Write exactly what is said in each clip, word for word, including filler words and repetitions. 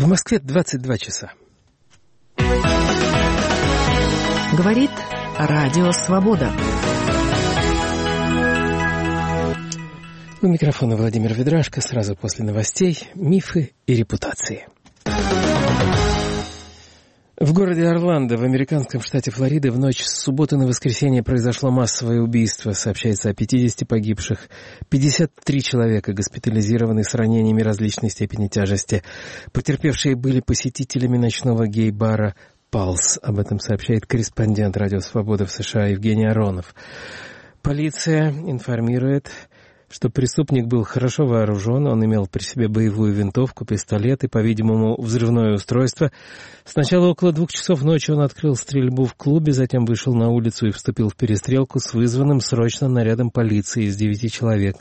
В Москве двадцать два часа. Говорит Радио Свобода. У микрофона Владимир Ведрашко. Сразу после новостей «Мифы и репутации». В городе Орландо в американском штате Флорида в ночь с субботы на воскресенье произошло массовое убийство. Сообщается о пятидесяти погибших. пятьдесят три человека госпитализированы с ранениями различной степени тяжести. Потерпевшие были посетителями ночного гей-бара «Палс». Об этом сообщает корреспондент «Радио Свобода» в США Евгений Аронов. Полиция информирует, что преступник был хорошо вооружен, он имел при себе боевую винтовку, пистолет и, по-видимому, взрывное устройство. Сначала около двух часов ночи он открыл стрельбу в клубе, затем вышел на улицу и вступил в перестрелку с вызванным срочно нарядом полиции из девяти человек.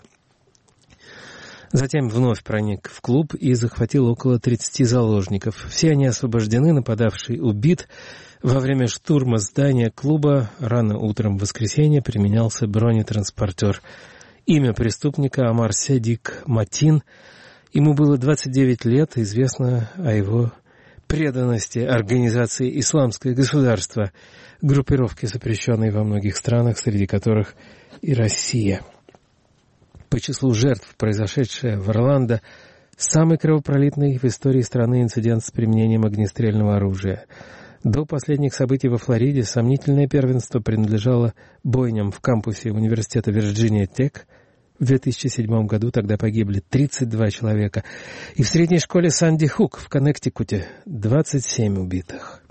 Затем вновь проник в клуб и захватил около тридцати заложников. Все они освобождены, нападавший убит. Во время штурма здания клуба рано утром в воскресенье применялся бронетранспортер. Имя преступника Амар Седик Матин. Ему было двадцать девять лет. Известно о его преданности организации «Исламское государство», группировке, запрещенной во многих странах, среди которых и Россия. По числу жертв, произошедшее в Орландо, самый кровопролитный в истории страны инцидент с применением огнестрельного оружия. До последних событий во Флориде сомнительное первенство принадлежало бойням в кампусе университета Вирджиния-Тек. В две тысячи седьмом году тогда погибли тридцать два человека. И в средней школе Санди-Хук в Коннектикуте двадцать семь убитых.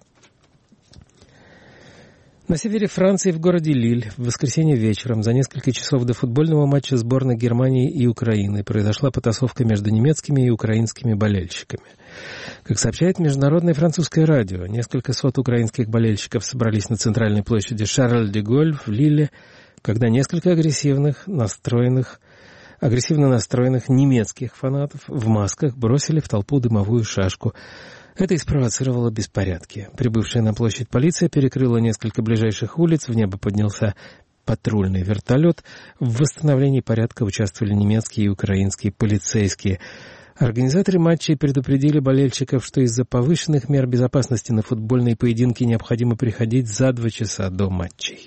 На севере Франции, в городе Лиль, в воскресенье вечером, за несколько часов до футбольного матча сборной Германии и Украины, произошла потасовка между немецкими и украинскими болельщиками. Как сообщает Международное французское радио, несколько сот украинских болельщиков собрались на центральной площади Шарль-де-Голль в Лилле, когда несколько агрессивных, настроенных, агрессивно настроенных немецких фанатов в масках бросили в толпу дымовую шашку. Это и спровоцировало беспорядки. Прибывшая на площадь полиция перекрыла несколько ближайших улиц, в небо поднялся патрульный вертолет. В восстановлении порядка участвовали немецкие и украинские полицейские. Организаторы матчей предупредили болельщиков, что из-за повышенных мер безопасности на футбольные поединки необходимо приходить за два часа до матчей.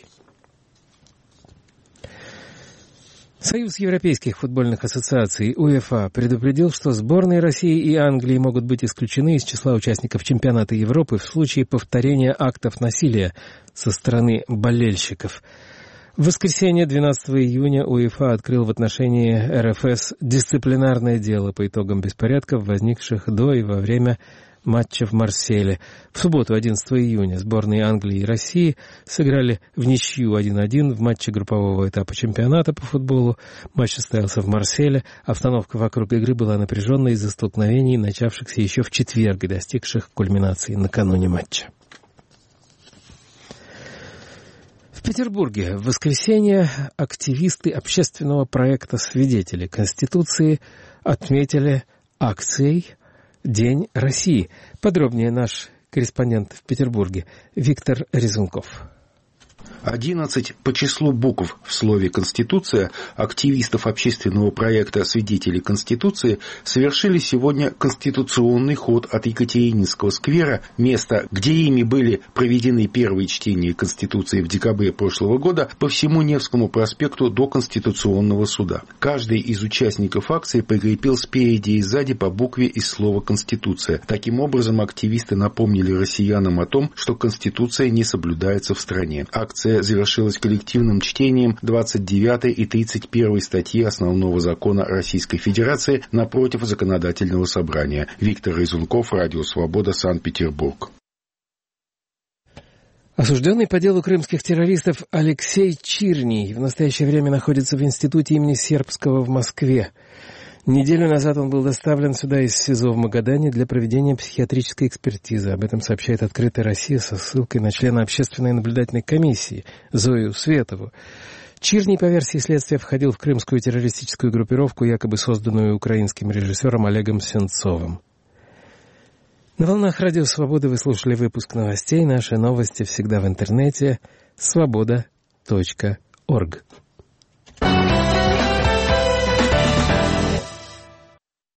Союз Европейских футбольных ассоциаций УЕФА предупредил, что сборные России и Англии могут быть исключены из числа участников чемпионата Европы в случае повторения актов насилия со стороны болельщиков. В воскресенье, двенадцатого июня, УЕФА открыл в отношении РФС дисциплинарное дело по итогам беспорядков, возникших до и во время матча в Марселе. В субботу, одиннадцатого июня, сборные Англии и России сыграли в ничью один-один в матче группового этапа чемпионата по футболу. Матч состоялся в Марселе. Обстановка вокруг игры была напряженной из-за столкновений, начавшихся еще в четверг и достигших кульминации накануне матча. В Петербурге в воскресенье активисты общественного проекта «Свидетели Конституции» отметили акцией «День России». Подробнее наш корреспондент в Петербурге Виктор Резунков. одиннадцать по числу букв в слове «Конституция» активистов общественного проекта «Свидетели Конституции» совершили сегодня конституционный ход от Екатерининского сквера, места, где ими были проведены первые чтения Конституции в декабре прошлого года, по всему Невскому проспекту до Конституционного суда. Каждый из участников акции прикрепил спереди и сзади по букве из слова «Конституция». Таким образом, активисты напомнили россиянам о том, что Конституция не соблюдается в стране. Акция завершилась коллективным чтением двадцать девятой и тридцать первой статьи Основного закона Российской Федерации напротив Законодательного собрания. Виктор Резунков, Радио Свобода, Санкт-Петербург. Осужденный по делу крымских террористов Алексей Чирний в настоящее время находится в институте имени Сербского в Москве. Неделю назад он был доставлен сюда из СИЗО в Магадане для проведения психиатрической экспертизы. Об этом сообщает «Открытая Россия» со ссылкой на члена общественной наблюдательной комиссии Зою Светову. Чирний, по версии следствия, входил в крымскую террористическую группировку, якобы созданную украинским режиссером Олегом Сенцовым. На волнах Радио Свободы вы слушали выпуск новостей. Наши новости всегда в интернете. свобода точка орг.